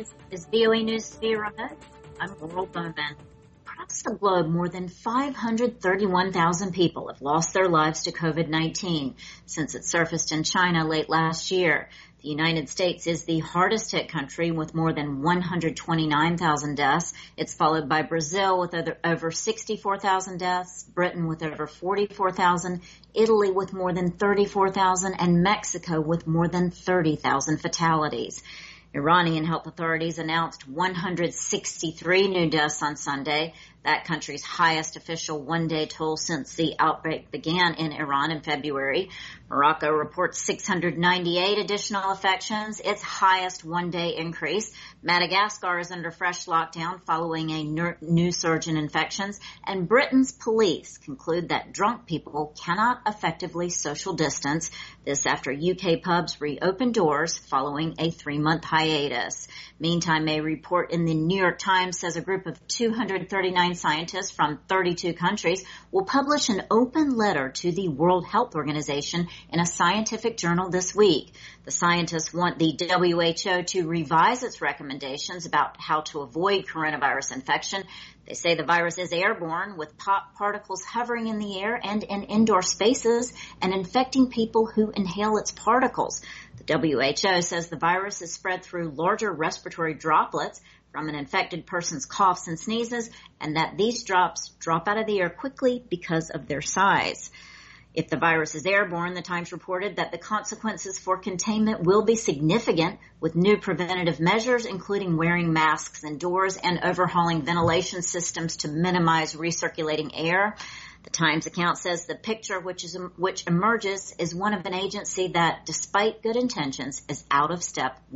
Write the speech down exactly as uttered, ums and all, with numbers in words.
This is V O A News via remote. I'm Laurel Bowman. Across the globe, more than five hundred thirty-one thousand people have lost their lives to COVID nineteen since it surfaced in China late last year. The United States is the hardest hit country with more than one hundred twenty-nine thousand deaths. It's followed by Brazil with over sixty-four thousand deaths, Britain with over forty-four thousand, Italy with more than thirty-four thousand, and Mexico with more than thirty thousand fatalities. Iranian health authorities announced one hundred sixty-three new deaths on Sunday, that country's highest official one-day toll since the outbreak began in Iran in February. Morocco reports six hundred ninety-eight additional infections, its highest one-day increase. Madagascar is under fresh lockdown following a new surge in infections. And Britain's police conclude that drunk people cannot effectively social distance. This after U K pubs reopened doors following a three-month hiatus. Meantime, a report in the New York Times says a group of two hundred thirty-nine scientists from thirty-two countries will publish an open letter to the World Health Organization in a scientific journal this week. The scientists want the W H O to revise its recommendations about how to avoid coronavirus infection. They say the virus is airborne, with pop particles hovering in the air and in indoor spaces and infecting people who inhale its particles. The W H O says the virus is spread through larger respiratory droplets from an infected person's coughs and sneezes, and that these drops drop out of the air quickly because of their size. If the virus is airborne, the Times reported that the consequences for containment will be significant, with new preventative measures, including wearing masks indoors and overhauling ventilation systems to minimize recirculating air. The Times account says the picture which is which emerges is one of an agency that, despite good intentions, is out of step